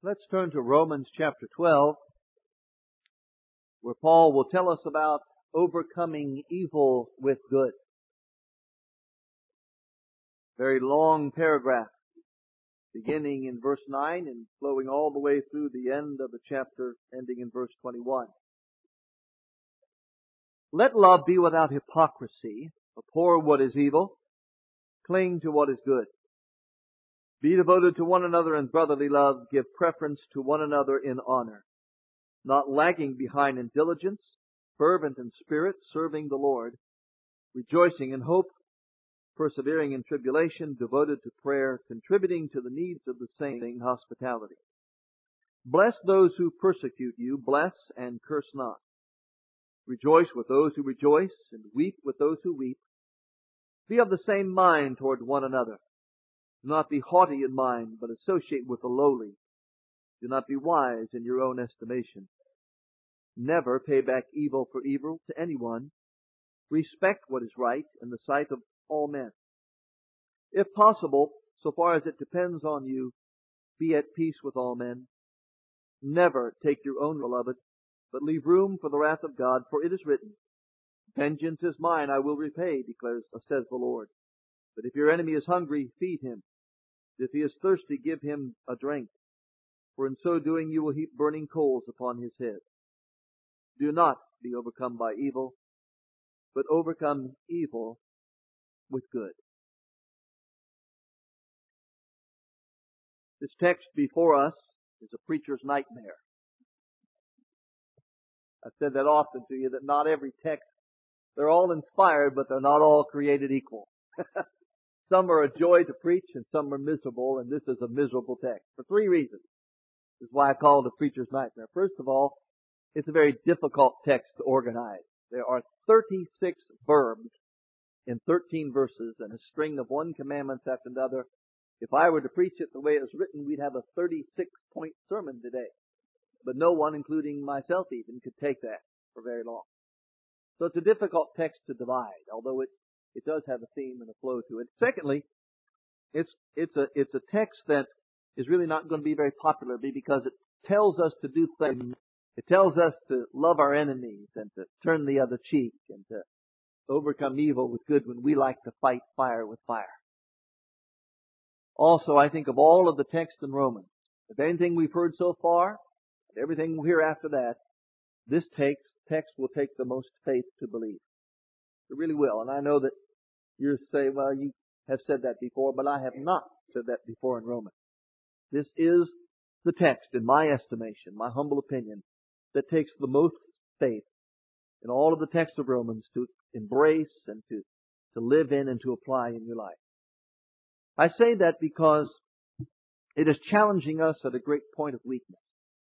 Let's turn to Romans chapter 12, where Paul will tell us about overcoming evil with good. Very long paragraph, beginning in verse 9 and flowing all the way through the end of the chapter, ending in verse 21. Let love be without hypocrisy. Abhor what is evil. Cling to what is good. Be devoted to one another in brotherly love. Give preference to one another in honor. Not lagging behind in diligence, fervent in spirit, serving the Lord, rejoicing in hope, persevering in tribulation, devoted to prayer, contributing to the needs of the saints, hospitality. Bless those who persecute you. Bless and curse not. Rejoice with those who rejoice, and weep with those who weep. Be of the same mind toward one another. Do not be haughty in mind, but associate with the lowly. Do not be wise in your own estimation. Never pay back evil for evil to anyone. Respect what is right in the sight of all men. If possible, so far as it depends on you, be at peace with all men. Never take your own beloved, but leave room for the wrath of God, for it is written, Vengeance is mine, I will repay, says the Lord. But if your enemy is hungry, feed him. If he is thirsty, give him a drink. For in so doing you will heap burning coals upon his head. Do not be overcome by evil, but overcome evil with good. This text before us is a preacher's nightmare. I've said that often to you, that not every text, they're all inspired, but they're not all created equal. Some are a joy to preach and some are miserable, and this is a miserable text for three reasons. This is why I call it a preacher's nightmare. First of all, it's a very difficult text to organize. There are 36 verbs in 13 verses and a string of one commandment after another. If I were to preach it the way it was written, we'd have a 36-point sermon today. But no one, including myself even, could take that for very long. So it's a difficult text to divide, although it does have a theme and a flow to it. Secondly, it's a text that is really not going to be very popular because it tells us to do things. It tells us to love our enemies and to turn the other cheek and to overcome evil with good when we like to fight fire with fire. Also, I think of all of the texts in Romans, if anything we've heard so far, and everything we'll hear after that, this text will take the most faith to believe. It really will. And I know that you say, well, you have said that before, but I have not said that before in Romans. This is the text, in my estimation, my humble opinion, that takes the most faith in all of the texts of Romans to embrace and to live in and to apply in your life. I say that because it is challenging us at a great point of weakness.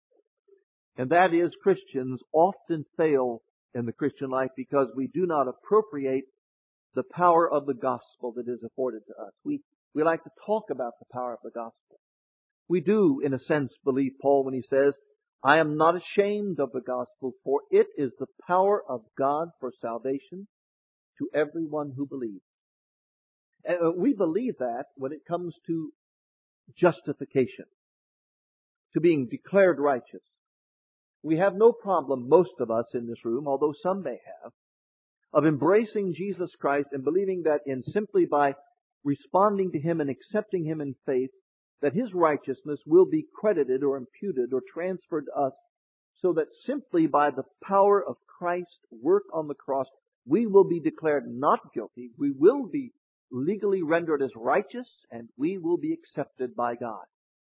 And that is, Christians often fail in the Christian life because we do not appropriate the power of the gospel that is afforded to us. We like to talk about the power of the gospel. We do, in a sense, believe Paul when he says, I am not ashamed of the gospel, for it is the power of God for salvation to everyone who believes. And we believe that when it comes to justification, to being declared righteous. We have no problem, most of us in this room, although some may have, of embracing Jesus Christ and believing that simply by responding to Him and accepting Him in faith, that His righteousness will be credited or imputed or transferred to us, so that simply by the power of Christ's work on the cross, we will be declared not guilty, we will be legally rendered as righteous, and we will be accepted by God.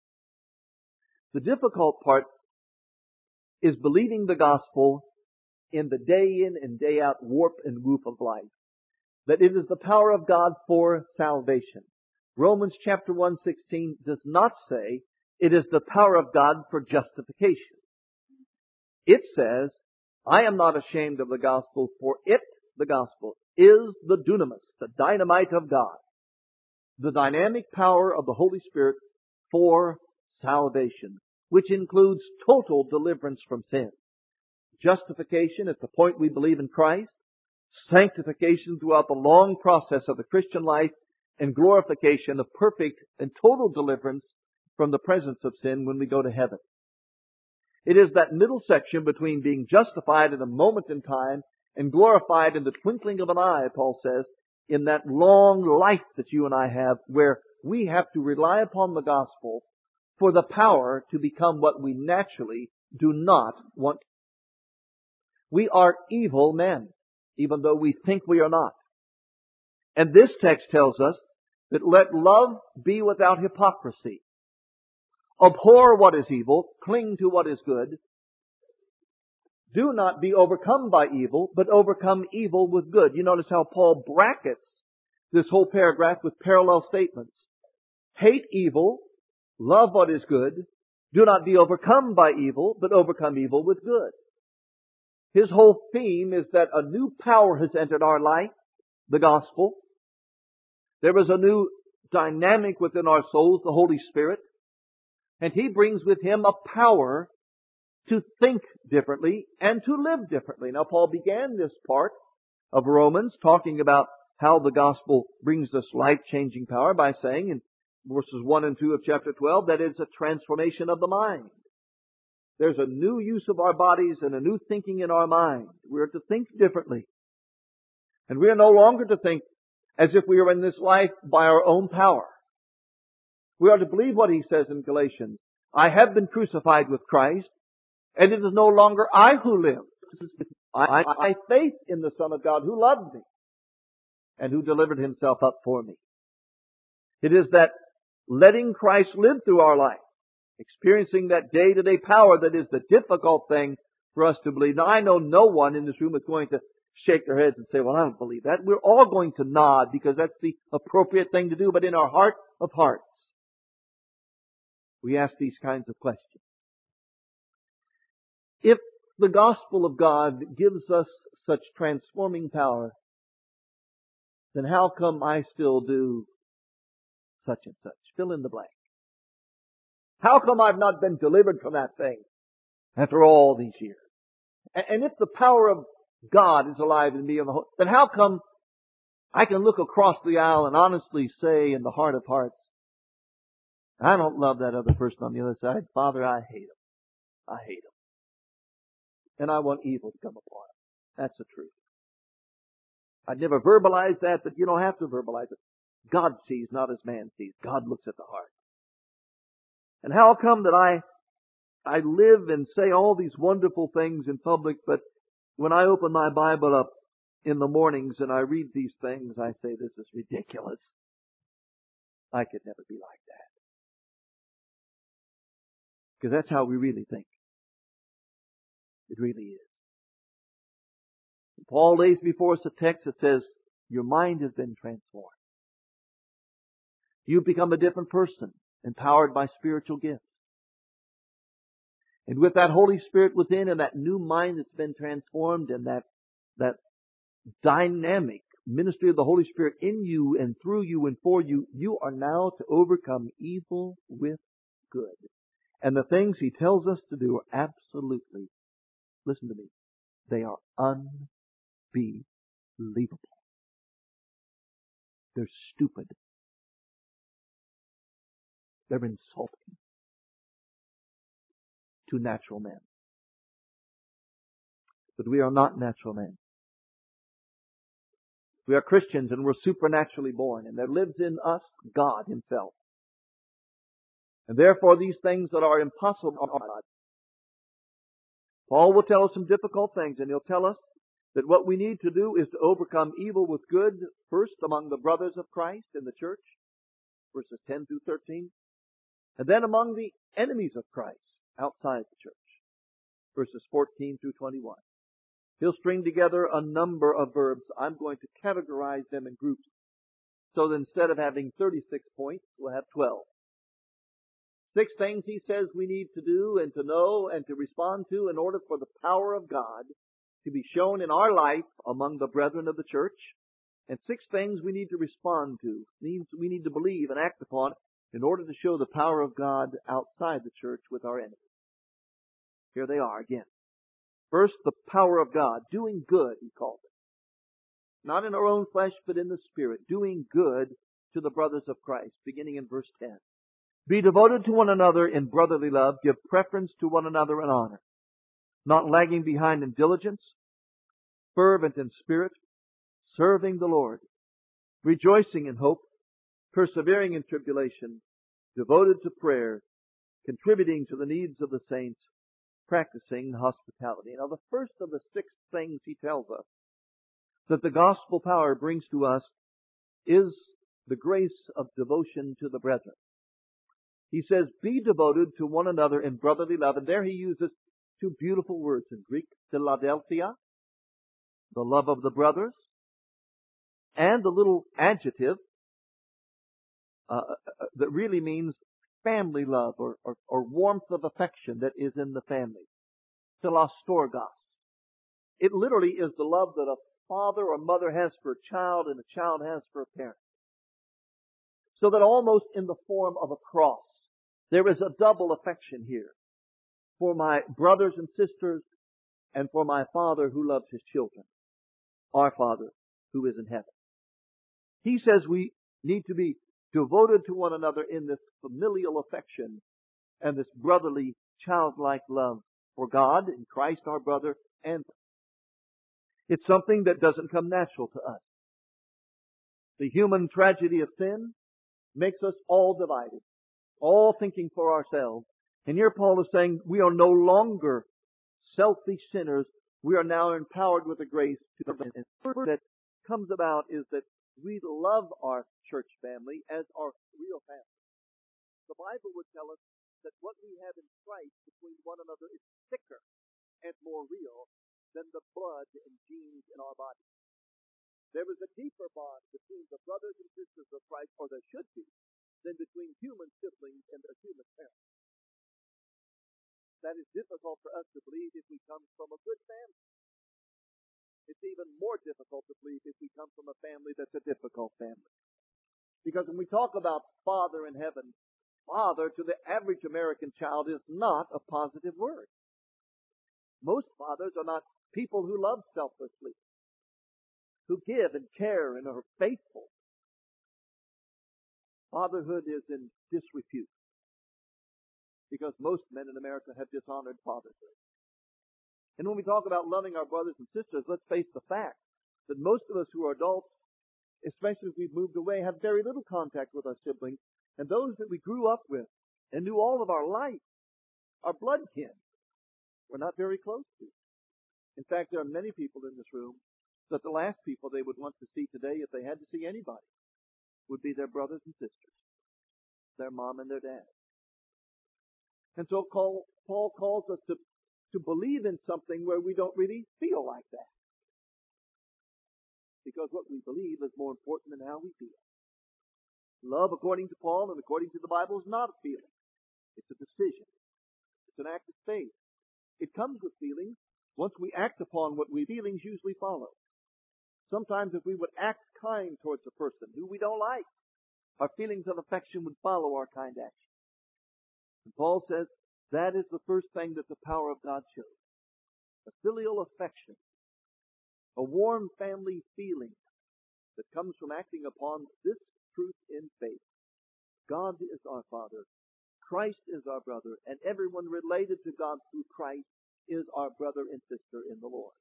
The difficult part is believing the gospel in the day in and day out warp and woof of life. That it is the power of God for salvation. Romans chapter 1:16 does not say it is the power of God for justification. It says, I am not ashamed of the gospel, for it, the gospel, is the dunamis, the dynamite of God. The dynamic power of the Holy Spirit for salvation, which includes total deliverance from sin. Justification at the point we believe in Christ, sanctification throughout the long process of the Christian life, and glorification of perfect and total deliverance from the presence of sin when we go to heaven. It is that middle section between being justified in a moment in time and glorified in the twinkling of an eye, Paul says, in that long life that you and I have, where we have to rely upon the gospel for the power to become what we naturally do not want. We are evil men, even though we think we are not. And this text tells us that let love be without hypocrisy. Abhor what is evil, cling to what is good. Do not be overcome by evil, but overcome evil with good. You notice how Paul brackets this whole paragraph with parallel statements. Hate evil, love what is good. Do not be overcome by evil, but overcome evil with good. His whole theme is that a new power has entered our life, the gospel. There is a new dynamic within our souls, the Holy Spirit. And He brings with Him a power to think differently and to live differently. Now, Paul began this part of Romans talking about how the gospel brings us life-changing power by saying in verses 1 and 2 of chapter 12 that it's a transformation of the mind. There's a new use of our bodies and a new thinking in our mind. We're to think differently. And we are no longer to think as if we are in this life by our own power. We are to believe what he says in Galatians. I have been crucified with Christ, and it is no longer I who live. I faith in the Son of God who loved me and who delivered Himself up for me. It is that letting Christ live through our life, experiencing that day-to-day power that is the difficult thing for us to believe. Now, I know no one in this room is going to shake their heads and say, well, I don't believe that. We're all going to nod because that's the appropriate thing to do. But in our heart of hearts, we ask these kinds of questions. If the gospel of God gives us such transforming power, then how come I still do such and such? Fill in the blank. How come I've not been delivered from that thing after all these years? And if the power of God is alive in me, then how come I can look across the aisle and honestly say in the heart of hearts, I don't love that other person on the other side. Father, I hate him. I hate him. And I want evil to come upon him. That's the truth. I'd never verbalize that, but you don't have to verbalize it. God sees not as man sees. God looks at the heart. And how come that I live and say all these wonderful things in public, but when I open my Bible up in the mornings and I read these things, I say, this is ridiculous. I could never be like that. Because that's how we really think. It really is. And Paul lays before us a text that says, your mind has been transformed. You've become a different person, empowered by spiritual gifts. And with that Holy Spirit within and that new mind that's been transformed and that dynamic ministry of the Holy Spirit in you and through you and for you, you are now to overcome evil with good. And the things He tells us to do are absolutely, listen to me, they are unbelievable. They're stupid. They're insulting to natural men. But we are not natural men. We are Christians and we're supernaturally born, and there lives in us God Himself. And therefore these things that are impossible are God. Paul will tell us some difficult things, and he'll tell us that what we need to do is to overcome evil with good, first among the brothers of Christ in the church, verses 10 through 13, and then among the enemies of Christ outside the church, verses 14 through 21. He'll string together a number of verbs. I'm going to categorize them in groups. So that instead of having 36 points, we'll have 12. 6 things he says we need to do and to know and to respond to in order for the power of God to be shown in our life among the brethren of the church. And 6 things we need to respond to. Means we need to believe and act upon in order to show the power of God outside the church with our enemies. Here they are again. First, the power of God. Doing good, he calls it. Not in our own flesh, but in the Spirit. Doing good to the brothers of Christ, beginning in verse 10. Be devoted to one another in brotherly love. Give preference to one another in honor. Not lagging behind in diligence. Fervent in spirit. Serving the Lord. Rejoicing in hope. Persevering in tribulation. Devoted to prayer. Contributing to the needs of the saints. Practicing hospitality. Now the first of the 6 things he tells us that the gospel power brings to us is the grace of devotion to the brethren. He says, be devoted to one another in brotherly love. And there he uses 2 beautiful words in Greek, Philadelphia, the love of the brothers, and the little adjective that really means family love or warmth of affection that is in the family. Philostorgos. It literally is the love that a father or mother has for a child and a child has for a parent. So that almost in the form of a cross, there is a double affection here for my brothers and sisters and for my Father who loves His children, our Father who is in heaven. He says we need to be devoted to one another in this familial affection and this brotherly, childlike love for God and Christ our brother. And it's something that doesn't come natural to us. The human tragedy of sin makes us all divided, all thinking for ourselves. And here Paul is saying we are no longer selfish sinners. We are now empowered with the grace to the and the first that comes about is that we love our church family as our real family. The Bible would tell us that what we have in Christ between one another is thicker and more real than the blood and genes in our body. There is a deeper bond between the brothers and sisters of Christ, or there should be, than between human siblings and their human parents. That is difficult for us to believe if we come from a good family. It's even more difficult to believe if we come from a family that's a difficult family. Because when we talk about Father in heaven, Father to the average American child is not a positive word. Most fathers are not people who love selflessly, who give and care and are faithful. Fatherhood is in disrepute because most men in America have dishonored fatherhood. And when we talk about loving our brothers and sisters, let's face the fact that most of us who are adults, especially if we've moved away, have very little contact with our siblings. And those that we grew up with and knew all of our life, our blood kin, we're not very close to. In fact, there are many people in this room that the last people they would want to see today, if they had to see anybody, would be their brothers and sisters, their mom and their dad. And so Paul calls us to believe in something where we don't really feel like that. Because what we believe is more important than how we feel. Love, according to Paul and according to the Bible, is not a feeling. It's a decision. It's an act of faith. It comes with feelings. Once we act upon what feelings usually follow. Sometimes if we would act kind towards a person who we don't like, our feelings of affection would follow our kind action. And Paul says that is the first thing that the power of God shows. A filial affection. A warm family feeling that comes from acting upon this truth in faith. God is our Father. Christ is our brother. And everyone related to God through Christ is our brother and sister in the Lord.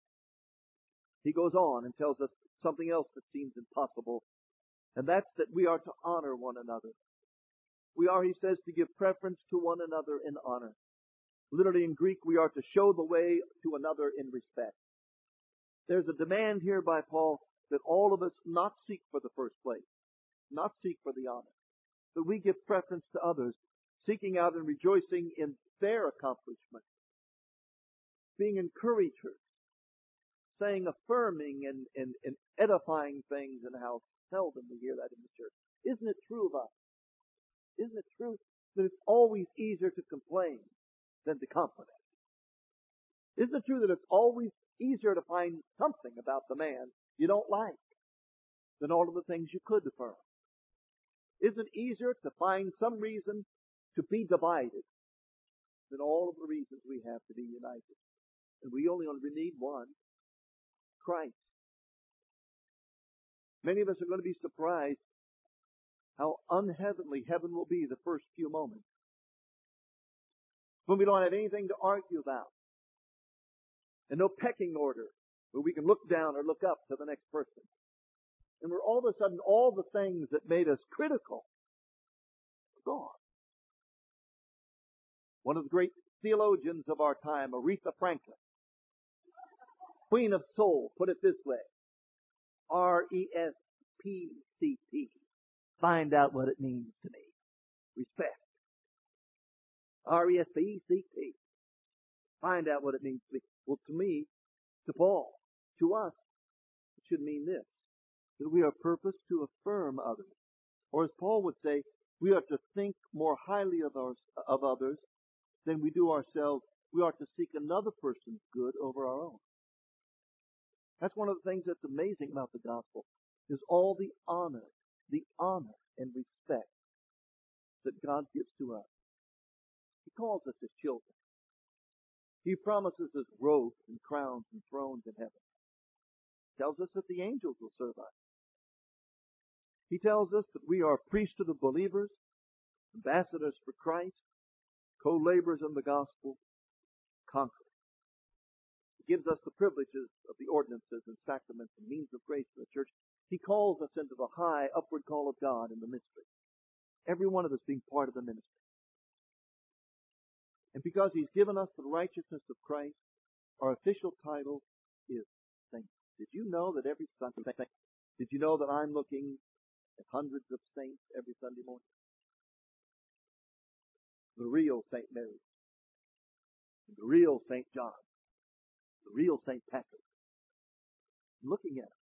He goes on and tells us something else that seems impossible. And that's that we are to honor one another. We are, he says, to give preference to one another in honor. Literally in Greek, we are to show the way to another in respect. There's a demand here by Paul that all of us not seek for the first place, not seek for the honor, but we give preference to others, seeking out and rejoicing in their accomplishments, being encouragers, saying affirming and edifying things, and how seldom we hear that in the church. Isn't it true of us? Isn't it true that it's always easier to complain than to compliment? Isn't it true that it's always easier to find something about the man you don't like than all of the things you could affirm? Isn't it easier to find some reason to be divided than all of the reasons we have to be united? And we only need one, Christ. Many of us are going to be surprised how unheavenly heaven will be the first few moments. When we don't have anything to argue about. And no pecking order where we can look down or look up to the next person. And we're all of a sudden, all the things that made us critical are gone. One of the great theologians of our time, Aretha Franklin, Queen of Soul, put it this way. R-E-S-P-C-T. Find out what it means to me. Respect. R-E-S-P-E-C-T. Find out what it means to me. Well, to me, to Paul, to us, it should mean this. That we are purposed to affirm others. Or as Paul would say, we are to think more highly of others than we do ourselves. We are to seek another person's good over our own. That's one of the things that's amazing about the gospel, is all the honor and respect that God gives to us. He calls us His children. He promises us robes and crowns and thrones in heaven. He tells us that the angels will serve us. He tells us that we are priesthood of believers, ambassadors for Christ, co-laborers in the gospel, conquerors. He gives us the privileges of the ordinances and sacraments and means of grace in the church. He calls us into the high upward call of God in the mystery. Every one of us being part of the ministry. And because He's given us the righteousness of Christ, our official title is saint. Did you know that every Sunday, did you know that I'm looking at hundreds of saints every Sunday morning? The real St. Mary, the real St. John, the real St. Patrick. I'm looking at them.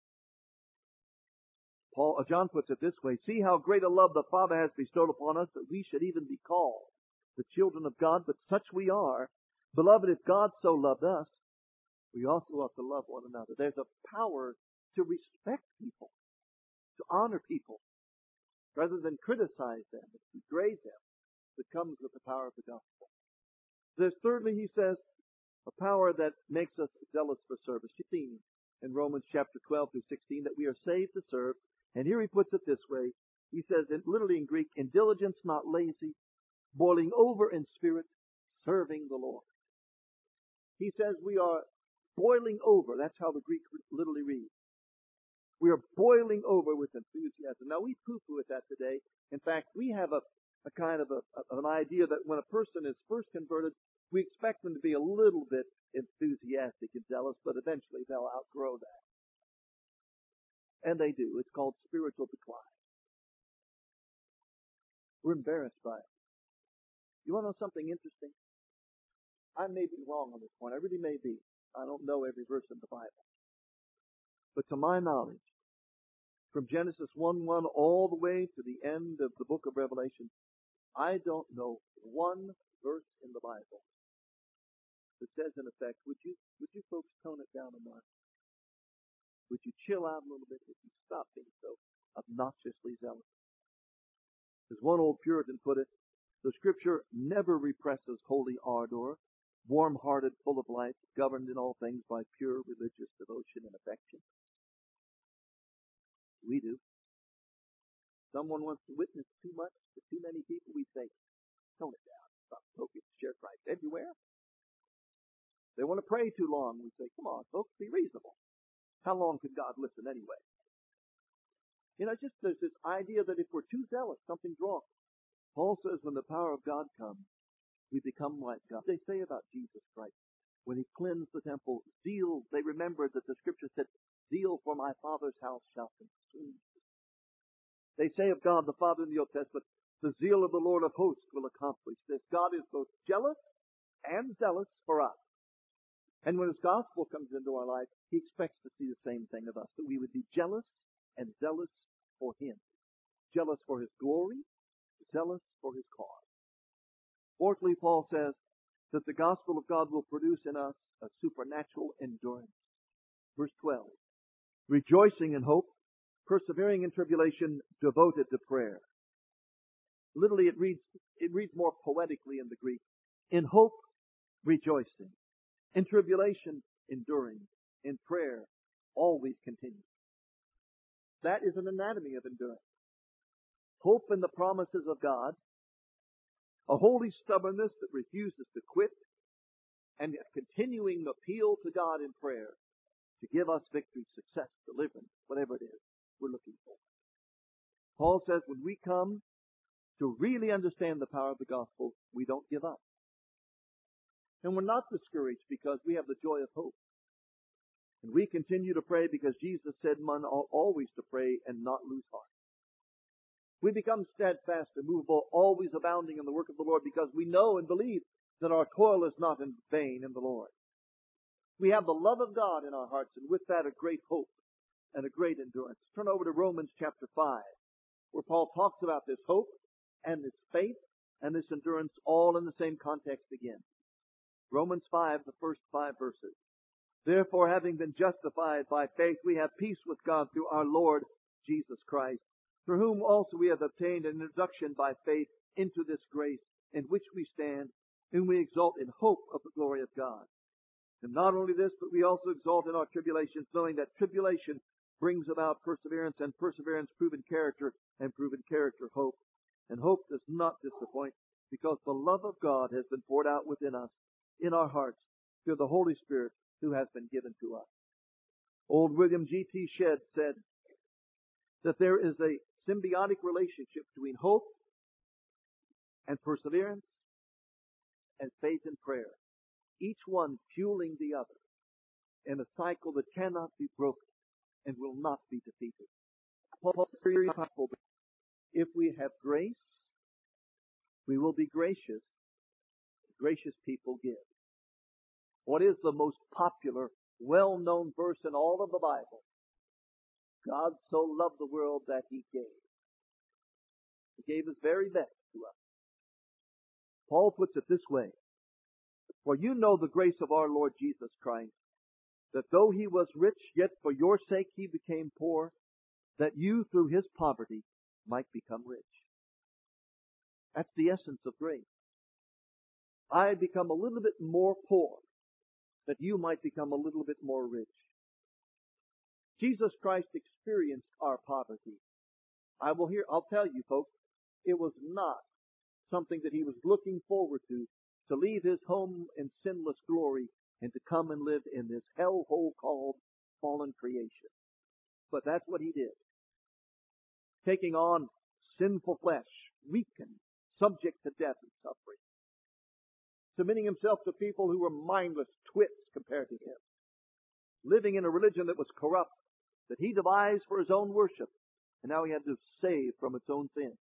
John puts it this way, see how great a love the Father has bestowed upon us that we should even be called the children of God, but such we are. Beloved, if God so loved us, we also ought to love one another. There's a power to respect people, to honor people, rather than criticize them and degrade them, that comes with the power of the gospel. There's thirdly, he says, a power that makes us zealous for service. You've seen in Romans chapter 12 through 16 that we are saved to serve. And here he puts it this way. He says, literally in Greek, in diligence, not lazy, boiling over in spirit, serving the Lord. He says we are boiling over. That's how the Greek literally reads. We are boiling over with enthusiasm. Now, we poo-poo at that today. In fact, we have a kind of an idea that when a person is first converted, we expect them to be a little bit enthusiastic and zealous, but eventually they'll outgrow that. And they do. It's called spiritual decline. We're embarrassed by it. You want to know something interesting? I may be wrong on this point. I really may be. I don't know every verse in the Bible. But to my knowledge, from Genesis 1:1 all the way to the end of the book of Revelation, I don't know one verse in the Bible that says, in effect, would you folks tone it down a notch? Would you chill out a little bit? Would you stop being so obnoxiously zealous? As one old Puritan put it, the Scripture never represses holy ardor, warm-hearted, full of life, governed in all things by pure religious devotion and affection. We do. Someone wants to witness too much to too many people, we say, tone it down. Stop smoking, share Christ everywhere. They want to pray too long. We say, come on, folks, be reasonable. How long could God listen anyway? You know, just there's this idea that if we're too zealous, something's wrong. Paul says when the power of God comes, we become like God. They say about Jesus Christ, when He cleansed the temple, zeal, they remembered that the Scripture said, zeal for my Father's house shall consume. They say of God the Father in the Old Testament, the zeal of the Lord of hosts will accomplish this. God is both jealous and zealous for us. And when His gospel comes into our life, He expects to see the same thing of us, that we would be jealous and zealous for Him. Jealous for His glory, zealous for His cause. Fourthly, Paul says that the gospel of God will produce in us a supernatural endurance. Verse 12. Rejoicing in hope, persevering in tribulation, devoted to prayer. Literally, it reads more poetically in the Greek. In hope, rejoicing. In tribulation, enduring. In prayer, always continuing. That is an anatomy of endurance. hope in the promises of God, a holy stubbornness that refuses to quit, and a continuing appeal to God in prayer to give us victory, success, deliverance, whatever it is we're looking for. Paul says when we come to really understand the power of the gospel, we don't give up. And we're not discouraged because we have the joy of hope. And we continue to pray because Jesus said man ought always to pray and not lose heart. We become steadfast and movable, always abounding in the work of the Lord because we know and believe that our toil is not in vain in the Lord. We have the love of God in our hearts, and with that a great hope and a great endurance. Turn over to Romans chapter 5, where Paul talks about this hope and this faith and this endurance all in the same context again. Romans 5, the first 5 verses. Therefore, having been justified by faith, we have peace with God through our Lord Jesus Christ, through whom also we have obtained an introduction by faith into this grace in which we stand, whom we exalt in hope of the glory of God. And not only this, but we also exalt in our tribulations, knowing that tribulation brings about perseverance, and perseverance proven character, and proven character hope. And hope does not disappoint, because the love of God has been poured out within us, in our hearts, through the Holy Spirit who has been given to us. Old William G.T. Shedd said that there is a symbiotic relationship between hope and perseverance and faith and prayer, each one fueling the other in a cycle that cannot be broken and will not be defeated. Paul says, if we have grace, we will be gracious. Gracious people give. What is the most popular, well-known verse in all of the Bible? God so loved the world that He gave. He gave His very best to us. Paul puts it this way, for you know the grace of our Lord Jesus Christ, that though He was rich, yet for your sake He became poor, that you through His poverty might become rich. That's the essence of grace. I become a little bit more poor, that you might become a little bit more rich. Jesus Christ experienced our poverty. I'll tell you folks, it was not something that He was looking forward to leave His home in sinless glory and to come and live in this hellhole called fallen creation. But that's what He did. Taking on sinful flesh, weakened, subject to death and suffering. Submitting Himself to people who were mindless twits compared to Him. Living in a religion that was corrupt, that He devised for His own worship, and now He had to save from its own sin.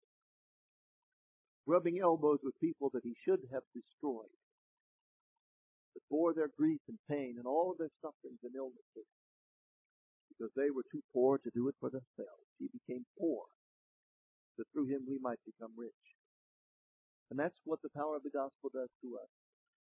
Rubbing elbows with people that He should have destroyed, that bore their grief and pain and all of their sufferings and illnesses, because they were too poor to do it for themselves. He became poor, that through Him we might become rich. And that's what the power of the gospel does to us.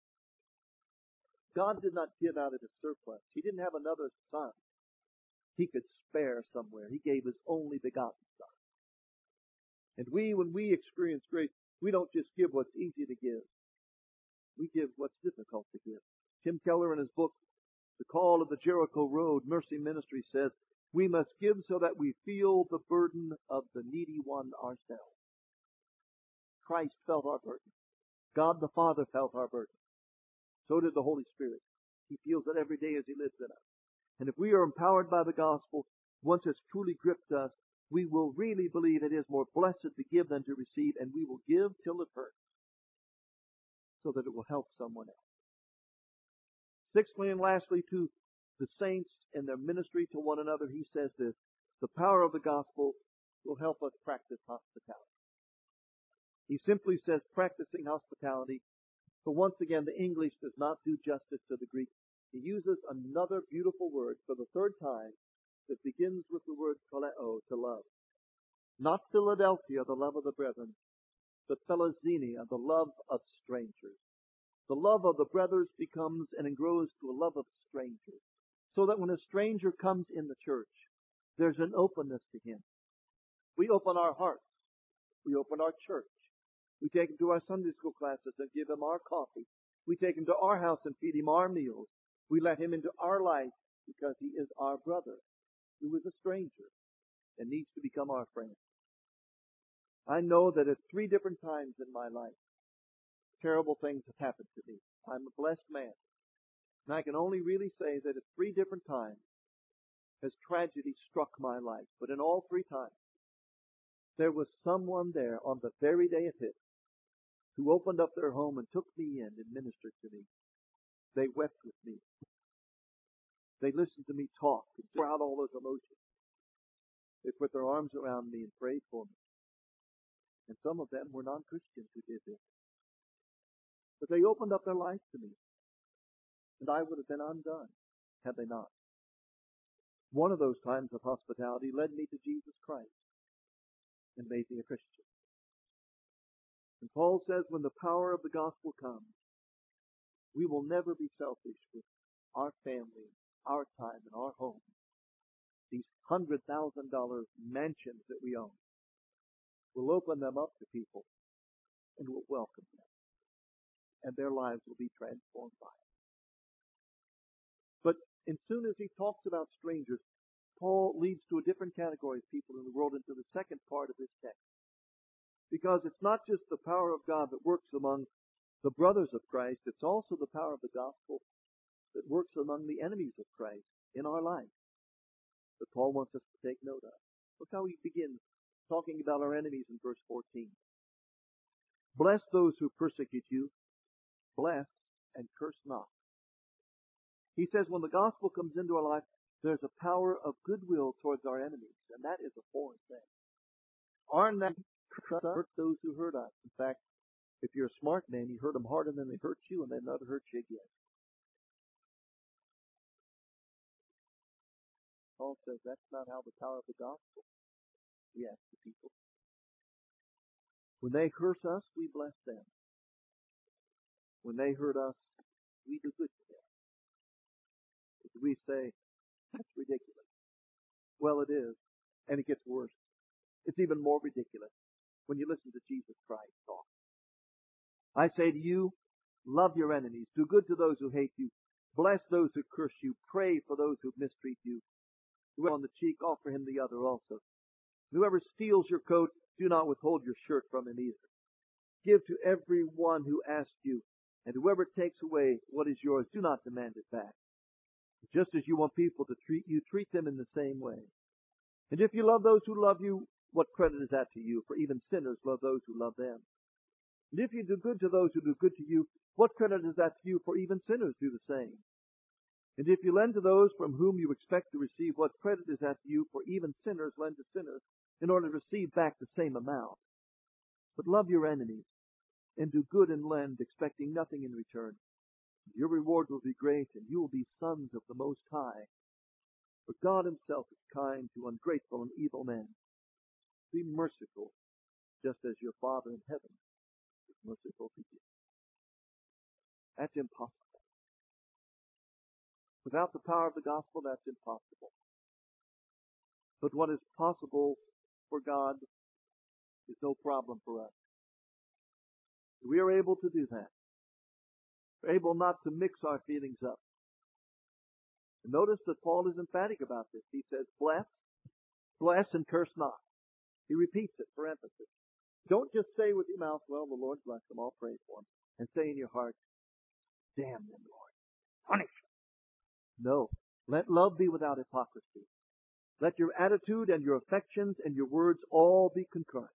God did not give out of His surplus. He didn't have another son He could spare somewhere. He gave His only begotten Son. And when we experience grace, we don't just give what's easy to give. We give what's difficult to give. Tim Keller in his book, The Call of the Jericho Road, Mercy Ministry, says, we must give so that we feel the burden of the needy one ourselves. Christ felt our burden. God the Father felt our burden. So did the Holy Spirit. He feels it every day as He lives in us. And if we are empowered by the gospel, once it's truly gripped us, we will really believe it is more blessed to give than to receive, and we will give till it hurts, so that it will help someone else. Sixthly and lastly, to the saints in their ministry to one another, he says this, the power of the gospel will help us practice hospitality. He simply says practicing hospitality, but once again the English does not do justice to the Greek. He uses another beautiful word for the third time that begins with the word phileo, to love. Not Philadelphia, the love of the brethren, but philoxenia, the love of strangers. The love of the brothers becomes and grows to a love of strangers. So that when a stranger comes in the church, there's an openness to him. We open our hearts. We open our church. We take him to our Sunday school classes and give him our coffee. We take him to our house and feed him our meals. We let him into our life because he is our brother, who is a stranger and needs to become our friend. I know that at 3 different times in my life, terrible things have happened to me. I'm a blessed man. And I can only really say that at 3 different times has tragedy struck my life. But in all 3 times, there was someone there on the very day it hit who opened up their home and took me in and ministered to me. They wept with me. They listened to me talk and pour out all those emotions. They put their arms around me and prayed for me. And some of them were non-Christians who did this. But they opened up their lives to me. And I would have been undone had they not. One of those times of hospitality led me to Jesus Christ and made me a Christian. And Paul says when the power of the gospel comes, we will never be selfish with our family, our time, and our home. These $100,000 mansions that we own. We'll open them up to people and we'll welcome them. And their lives will be transformed by it. But as soon as he talks about strangers, Paul leads to a different category of people in the world into the second part of this text. Because it's not just the power of God that works among the brothers of Christ, it's also the power of the gospel that works among the enemies of Christ in our life that Paul wants us to take note of. Look how he begins talking about our enemies in verse 14. Bless those who persecute you, bless and curse not. He says when the gospel comes into our life, there's a power of goodwill towards our enemies, and that is a foreign thing. Our enemies hurt those who hurt us. In fact, if you're a smart man, you hurt them harder than they hurt you, and they never hurt you again. Paul says that's not how the power of the gospel reacts to people. When they curse us, we bless them. When they hurt us, we do good to them. We say, that's ridiculous. Well, it is. And it gets worse. It's even more ridiculous when you listen to Jesus Christ talk. I say to you, love your enemies. Do good to those who hate you. Bless those who curse you. Pray for those who mistreat you. Whoever on the cheek, offer him the other also. Whoever steals your coat, do not withhold your shirt from him either. Give to every one who asks you, and whoever takes away what is yours, do not demand it back. Just as you want people to treat you, treat them in the same way. And if you love those who love you, what credit is that to you? For even sinners love those who love them. And if you do good to those who do good to you, what credit is that to you? For even sinners do the same. And if you lend to those from whom you expect to receive, what credit is that to you? For even sinners lend to sinners in order to receive back the same amount. But love your enemies and do good and lend, expecting nothing in return. Your reward will be great, and you will be sons of the Most High. For God himself is kind to ungrateful and evil men. Be merciful, just as your Father in heaven is merciful to you. That's impossible. Without the power of the gospel, that's impossible. But what is possible for God is no problem for us. We are able to do that. We're able not to mix our feelings up. And notice that Paul is emphatic about this. He says, bless and curse not. He repeats it for emphasis. Don't just say with your mouth, well, the Lord bless them, I'll pray for them. And say in your heart, damn them, Lord. Punish them. No. Let love be without hypocrisy. Let your attitude and your affections and your words all be concurrent.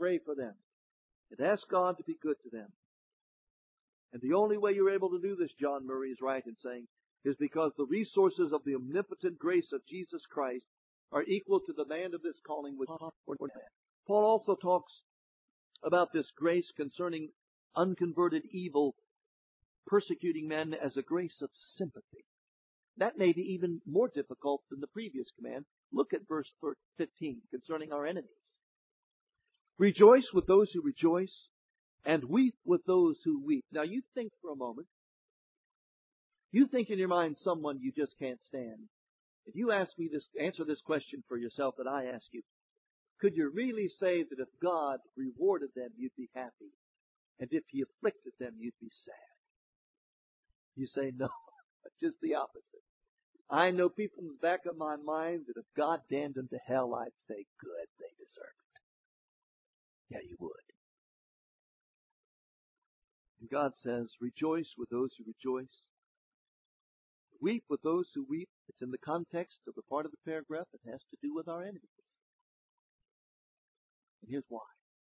pray for them and ask God to be good to them. And the only way you're able to do this, John Murray is right in saying, is because the resources of the omnipotent grace of Jesus Christ are equal to the demand of this calling which Paul also talks about this grace concerning unconverted evil persecuting men as a grace of sympathy. That may be even more difficult than the previous command. Look at verse 15 concerning our enemies. Rejoice with those who rejoice, and weep with those who weep. Now you think for a moment. You think in your mind someone you just can't stand. If you answer this question for yourself that I ask you, could you really say that if God rewarded them, you'd be happy? And if He afflicted them, you'd be sad? You say no, just the opposite. I know people in the back of my mind that if God damned them to hell, I'd say, good, they deserve it. Yeah, you would. And God says, rejoice with those who rejoice. Weep with those who weep. It's in the context of the part of the paragraph that has to do with our enemies. And here's why.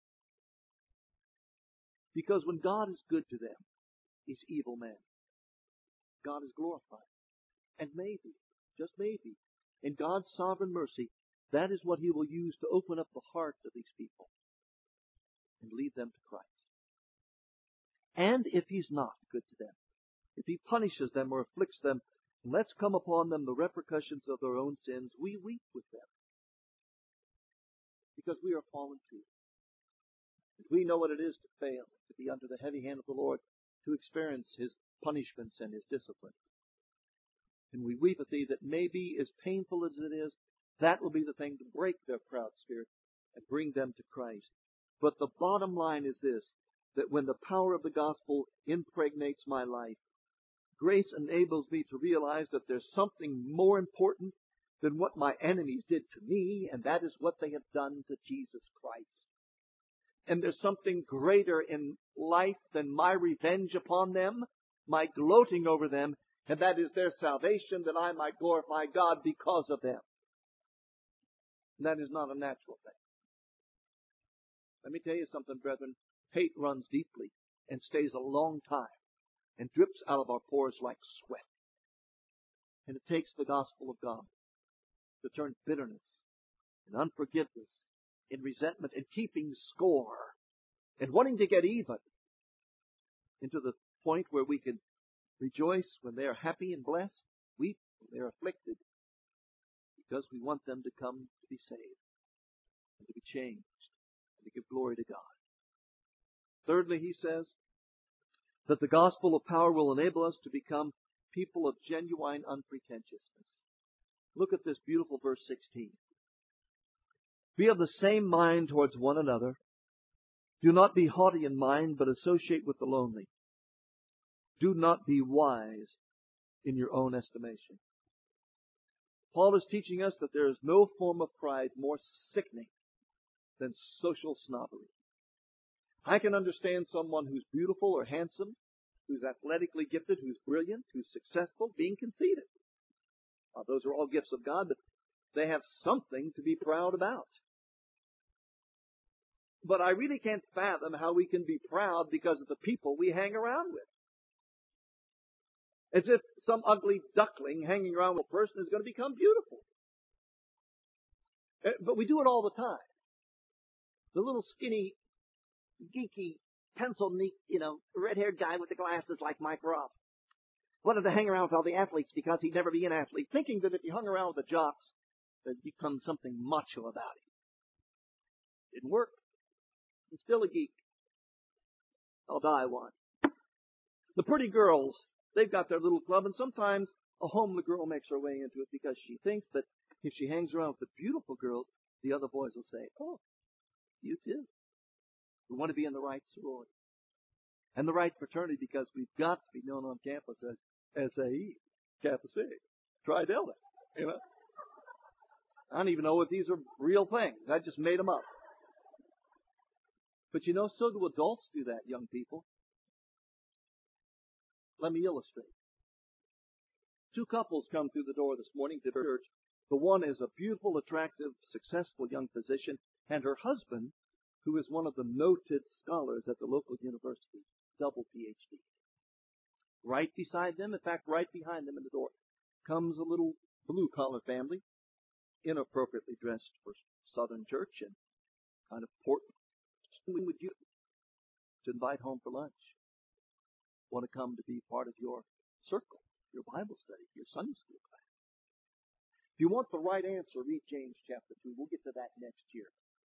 Because when God is good to them, these evil men, God is glorified. And maybe, just maybe, in God's sovereign mercy, that is what He will use to open up the hearts of these people and lead them to Christ. And if He's not good to them, if He punishes them or afflicts them, and lets come upon them the repercussions of their own sins, we weep with them. Because we are fallen too. And we know what it is to fail, to be under the heavy hand of the Lord, to experience His punishments and His discipline. And we weep with Thee that maybe as painful as it is, that will be the thing to break their proud spirit and bring them to Christ. But the bottom line is this, that when the power of the gospel impregnates my life, grace enables me to realize that there's something more important than what my enemies did to me, and that is what they have done to Jesus Christ. And there's something greater in life than my revenge upon them, my gloating over them, and that is their salvation, that I might glorify God because of them. And that is not a natural thing. Let me tell you something, brethren. Hate runs deeply and stays a long time and drips out of our pores like sweat. And it takes the gospel of God to turn bitterness and unforgiveness and resentment and keeping score and wanting to get even into the point where we can rejoice when they are happy and blessed, weep when they are afflicted, because we want them to come to be saved and to be changed and to give glory to God. Thirdly, he says that the gospel of power will enable us to become people of genuine unpretentiousness. Look at this beautiful verse 16. Be of the same mind towards one another. Do not be haughty in mind, but associate with the lowly. Do not be wise in your own estimation. Paul is teaching us that there is no form of pride more sickening than social snobbery. I can understand someone who's beautiful or handsome, who's athletically gifted, who's brilliant, who's successful, being conceited. Those are all gifts of God, but they have something to be proud about. But I really can't fathom how we can be proud because of the people we hang around with. As if some ugly duckling hanging around with a person is going to become beautiful. But we do it all the time. The little skinny, geeky, pencil-neck, red-haired guy with the glasses like Mike Ross wanted to hang around with all the athletes because he'd never be an athlete, thinking that if he hung around with the jocks, there'd become something macho about him. Didn't work. He's still a geek. I'll die one. The pretty girls, they've got their little club, and sometimes a homely girl makes her way into it because she thinks that if she hangs around with the beautiful girls, the other boys will say, oh, you too. We want to be in the right sorority and the right fraternity because we've got to be known on campus as SAE, Kappa Sig, Tri Delta. I don't even know if these are real things. I just made them up. But so do adults do that, young people. Let me illustrate. Two couples come through the door this morning to church. The one is a beautiful, attractive, successful young physician, and her husband, who is one of the noted scholars at the local university, double PhD. Right beside them, in fact, right behind them in the door, comes a little blue-collar family, inappropriately dressed for Southern church and kind of important. Would you to invite home for lunch? Want to come to be part of your circle, your Bible study, your Sunday school class? If you want the right answer, read James chapter 2. We'll get to that next year.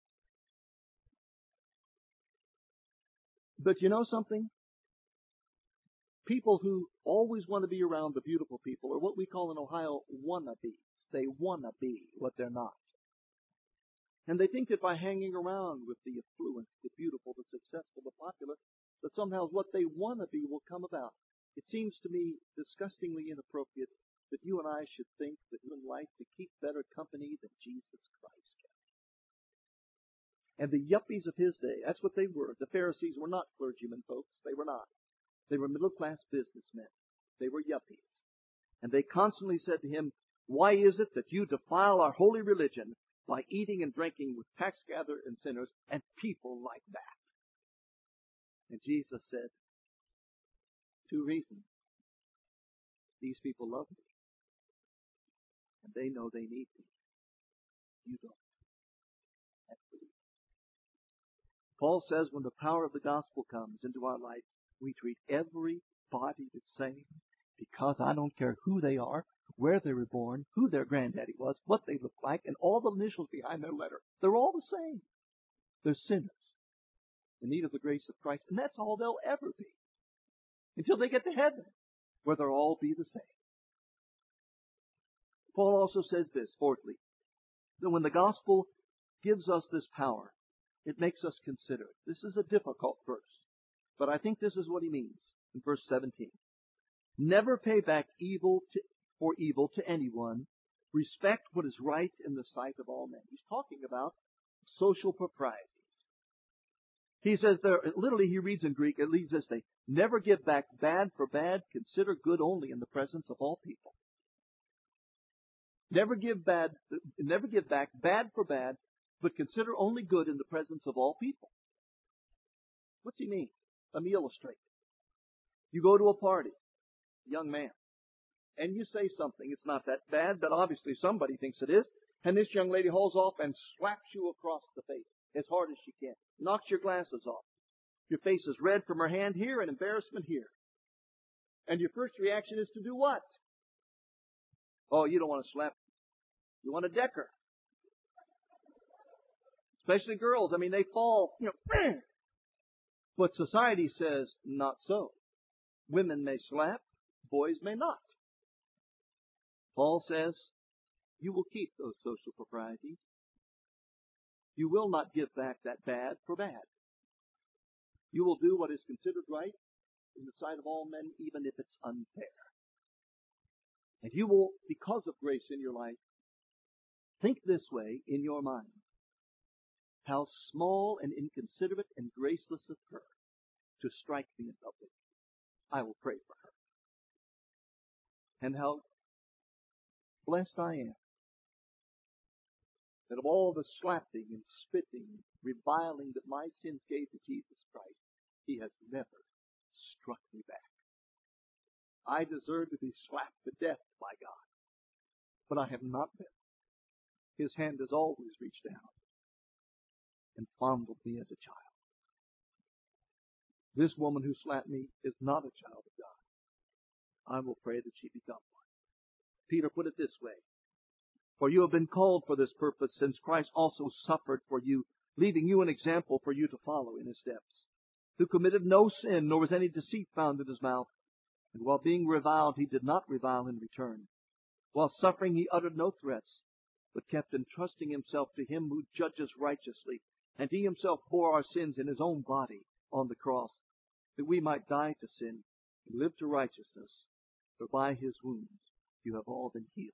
But you know something? People who always want to be around the beautiful people are what we call in Ohio wannabes. They want to be what they're not. And they think that by hanging around with the affluent, the beautiful, the successful, the popular, that somehow what they want to be will come about. It seems to me disgustingly inappropriate that you and I should think that in life to keep better company than Jesus Christ kept. And the yuppies of his day, that's what they were. The Pharisees were not clergymen, folks. They were not. They were middle-class businessmen. They were yuppies. And they constantly said to him, "Why is it that you defile our holy religion by eating and drinking with tax gatherers and sinners and people like that?" And Jesus said, 2 reasons. These people love me. And they know they need me. You don't. That's the reason. Paul says when the power of the gospel comes into our life, we treat everybody the same, because I don't care who they are, where they were born, who their granddaddy was, what they look like, and all the initials behind their letter. They're all the same. They're sinners in need of the grace of Christ, and that's all they'll ever be until they get to heaven, where they'll all be the same. Paul also says this, fourthly, that when the gospel gives us this power, it makes us consider. This is a difficult verse, but I think this is what he means in verse 17. Never pay back evil for evil to anyone. Respect what is right in the sight of all men. He's talking about social proprieties. He says there, literally he reads in Greek, it reads this thing: never give back bad for bad, consider good only in the presence of all people. Never give back bad for bad, but consider only good in the presence of all people. What's he mean? Let me illustrate. You go to a party, young man, and you say something. It's not that bad, but obviously somebody thinks it is. And this young lady hauls off and slaps you across the face as hard as she can. Knocks your glasses off. Your face is red from her hand here and embarrassment here. And your first reaction is to do what? Oh, you don't want to slap. You want to deck her. Especially girls. I mean, they fall, But society says not so. Women may slap, boys may not. Paul says, you will keep those social proprieties. You will not give back that bad for bad. You will do what is considered right in the sight of all men, even if it's unfair. And you will, because of grace in your life, think this way in your mind. How small and inconsiderate and graceless of her to strike me in public. I will pray for her. And how blessed I am that of all the slapping and spitting, reviling that my sins gave to Jesus Christ, He has never struck me back. I deserve to be slapped to death by God, but I have not been. His hand has always reached down and fondled me as a child. This woman who slapped me is not a child of God. I will pray that she become one. Peter put it this way: for you have been called for this purpose, since Christ also suffered for you, leaving you an example for you to follow in His steps, who committed no sin, nor was any deceit found in His mouth. And while being reviled, He did not revile in return. While suffering, He uttered no threats, but kept entrusting Himself to Him who judges righteously. And He Himself bore our sins in His own body on the cross, that we might die to sin and live to righteousness. For by His wounds you have all been healed.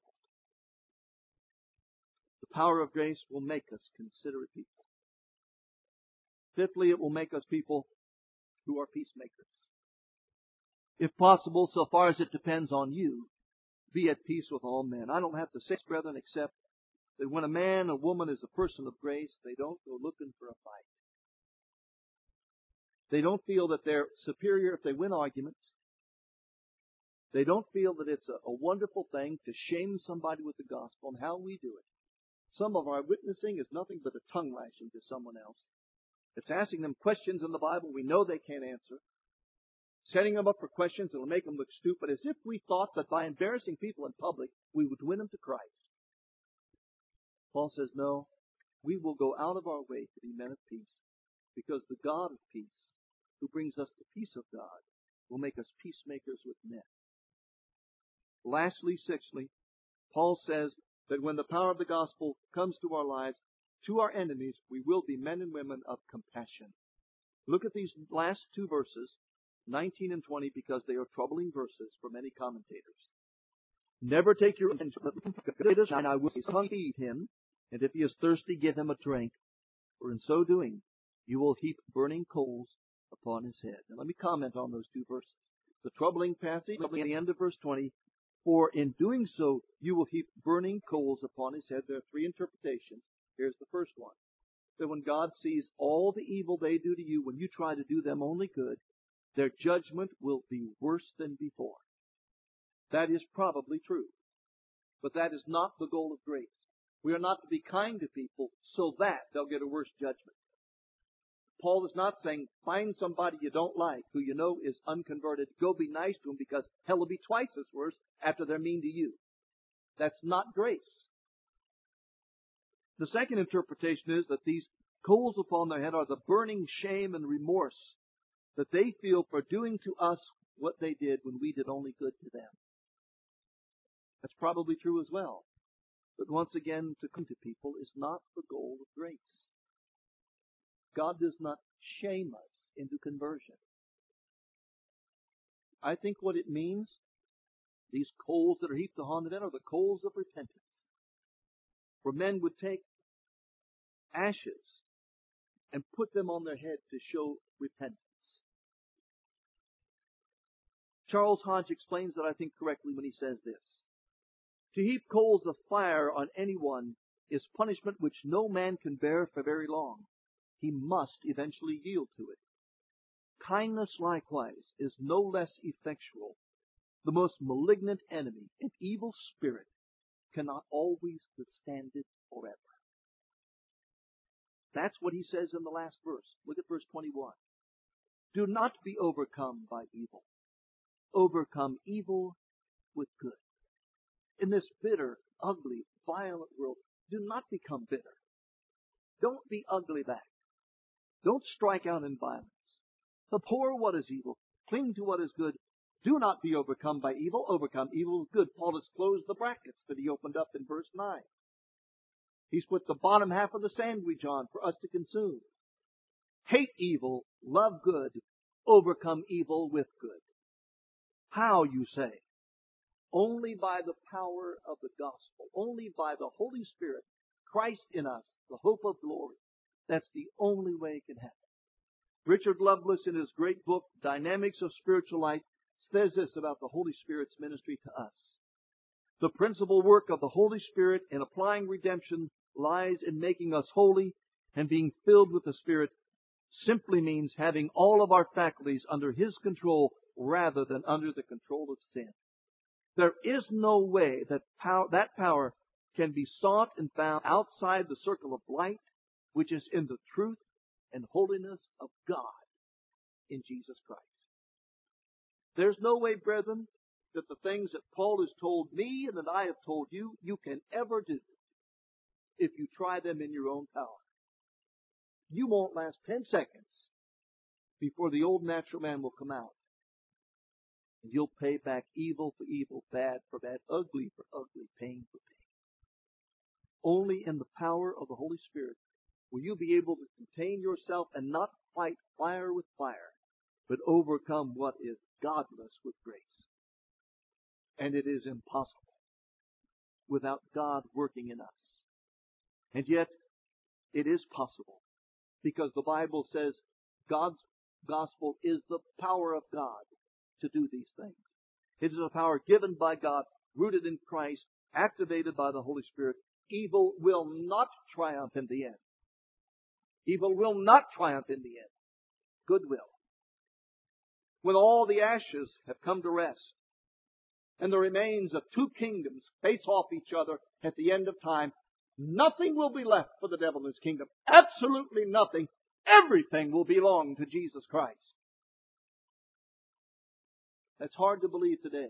The power of grace will make us considerate people. Fifthly, it will make us people who are peacemakers. If possible, so far as it depends on you, be at peace with all men. I don't have to say, brethren, except that when a man or woman is a person of grace, they don't go looking for a fight. They don't feel that they're superior if they win arguments. They don't feel that it's a wonderful thing to shame somebody with the gospel and how we do it. Some of our witnessing is nothing but a tongue lashing to someone else. It's asking them questions in the Bible we know they can't answer. Setting them up for questions that will make them look stupid, as if we thought that by embarrassing people in public, we would win them to Christ. Paul says, no, we will go out of our way to be men of peace, because the God of peace, who brings us the peace of God, will make us peacemakers with men. Lastly, sixthly, Paul says that when the power of the gospel comes to our lives, to our enemies, we will be men and women of compassion. Look at these last two verses, 19 and 20, because they are troubling verses for many commentators. Never take your revenge, and I will feed him, and if he is thirsty, give him a drink, for in so doing, you will heap burning coals upon his head. Now let me comment on those two verses. The troubling passage at the end of verse 20, for in doing so, you will heap burning coals upon his head. There are three interpretations. Here's the first one. That when God sees all the evil they do to you, when you try to do them only good, their judgment will be worse than before. That is probably true. But that is not the goal of grace. We are not to be kind to people so that they'll get a worse judgment. Paul is not saying, find somebody you don't like, who you know is unconverted, go be nice to him, because hell will be twice as worse after they're mean to you. That's not grace. The second interpretation is that these coals upon their head are the burning shame and remorse that they feel for doing to us what they did when we did only good to them. That's probably true as well. But once again, to come to people is not the goal of grace. God does not shame us into conversion. I think what it means, these coals that are heaped upon the head, are the coals of repentance. Where men would take ashes and put them on their head to show repentance. Charles Hodge explains that, I think, correctly when he says this. To heap coals of fire on anyone is punishment which no man can bear for very long. He must eventually yield to it. Kindness, likewise, is no less effectual. The most malignant enemy, an evil spirit, cannot always withstand it forever. That's what he says in the last verse. Look at verse 21. Do not be overcome by evil. Overcome evil with good. In this bitter, ugly, violent world, do not become bitter. Don't be ugly back. Don't strike out in violence. Abhor what is evil. Cling to what is good. Do not be overcome by evil. Overcome evil with good. Paul has closed the brackets that he opened up in verse 9. He's put the bottom half of the sandwich on for us to consume. Hate evil, love good, overcome evil with good. How, you say? Only by the power of the gospel. Only by the Holy Spirit, Christ in us, the hope of glory. That's the only way it can happen. Richard Lovelace, in his great book, Dynamics of Spiritual Life, says this about the Holy Spirit's ministry to us. The principal work of the Holy Spirit in applying redemption lies in making us holy, and being filled with the Spirit simply means having all of our faculties under His control rather than under the control of sin. There is no way that power can be sought and found outside the circle of light, which is in the truth and holiness of God in Jesus Christ. There's no way, brethren, that the things that Paul has told me and that I have told you, you can ever do if you try them in your own power. You won't last 10 seconds before the old natural man will come out. And you'll pay back evil for evil, bad for bad, ugly for ugly, pain for pain. Only in the power of the Holy Spirit will you be able to contain yourself and not fight fire with fire, but overcome what is godless with grace. And it is impossible without God working in us. And yet, it is possible, because the Bible says God's gospel is the power of God to do these things. It is a power given by God, rooted in Christ, activated by the Holy Spirit. Evil will not triumph in the end. Evil will not triumph in the end. Good will. when all the ashes have come to rest, and the remains of two kingdoms face off each other at the end of time, nothing will be left for the devil and his kingdom. Absolutely nothing. Everything will belong to Jesus Christ. That's hard to believe today.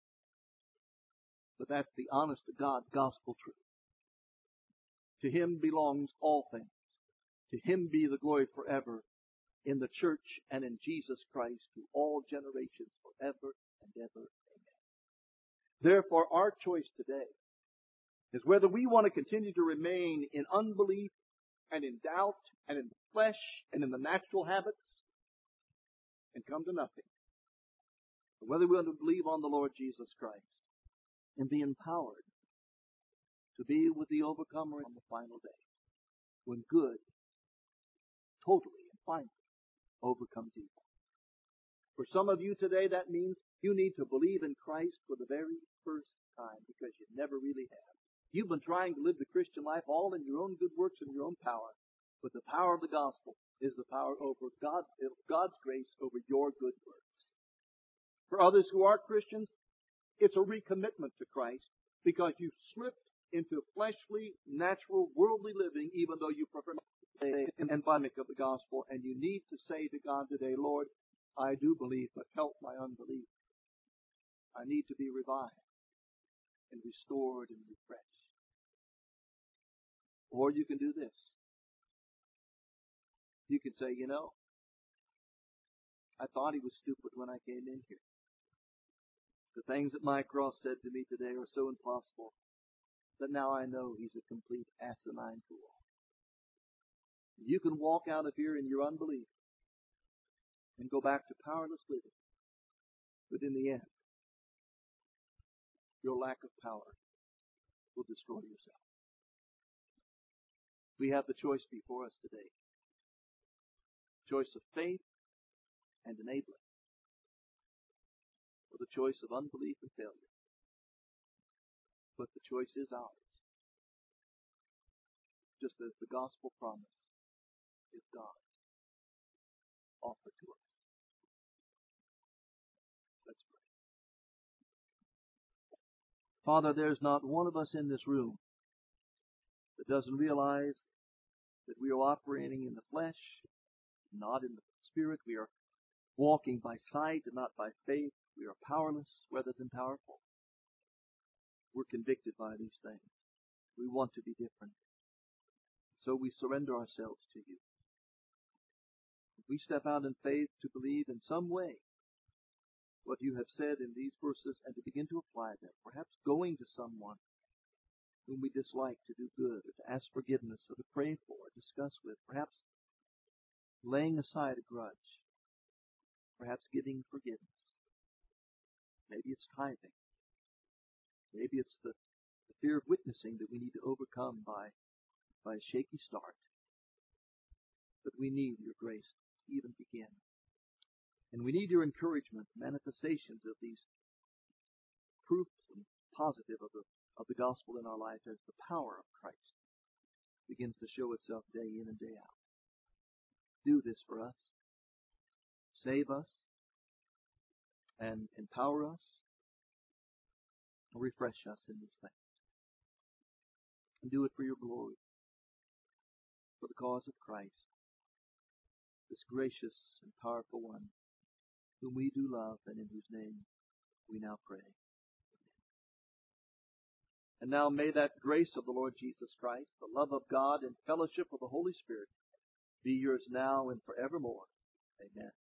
But that's the honest to God gospel truth. To Him belongs all things. To Him be the glory forever in the church and in Jesus Christ to all generations forever and ever. Amen. Therefore, our choice today is whether we want to continue to remain in unbelief and in doubt and in the flesh and in the natural habits and come to nothing. Or whether we want to believe on the Lord Jesus Christ and be empowered to be with the overcomer on the final day, when good totally and finally overcomes evil. For some of you today, that means you need to believe in Christ for the very first time because you never really have. You've been trying to live the Christian life all in your own good works and your own power, but the power of the gospel is the power over God's grace over your good works. For others who are Christians, it's a recommitment to Christ because you've slipped into fleshly, natural, worldly living, even though you prefer the embodiment of the gospel, and you need to say to God today, Lord, I do believe, but help my unbelief. I need to be revived and restored and refreshed. Or you can do this. You can say, I thought he was stupid when I came in here. The things that Mike Ross said to me today are so impossible that now I know he's a complete asinine fool. You can walk out of here in your unbelief and go back to powerless living. But in the end, your lack of power will destroy yourself. We have the choice before us today. Choice of faith and enabling. Or the choice of unbelief and failure. But the choice is ours. Just as the gospel promise is God offered to us. Let's pray. Father, there's not one of us in this room that doesn't realize that we are operating in the flesh, not in the spirit. We are walking by sight and not by faith. We are powerless rather than powerful. We're convicted by these things. We want to be different. So we surrender ourselves to you. We step out in faith to believe in some way what you have said in these verses and to begin to apply them. Perhaps going to someone whom we dislike to do good or to ask forgiveness or to pray for or discuss with. Perhaps laying aside a grudge. Perhaps giving forgiveness. Maybe it's tithing. Maybe it's the fear of witnessing that we need to overcome by a shaky start. But we need your grace to even begin. And we need your encouragement, manifestations of these proofs and positive of the gospel in our life as the power of Christ begins to show itself day in and day out. Do this for us. Save us and empower us. Refresh us in these things. And do it for your glory. For the cause of Christ. This gracious and powerful one, whom we do love and in whose name we now pray. And now may that grace of the Lord Jesus Christ, the love of God, and fellowship of the Holy Spirit be yours now and forevermore. Amen.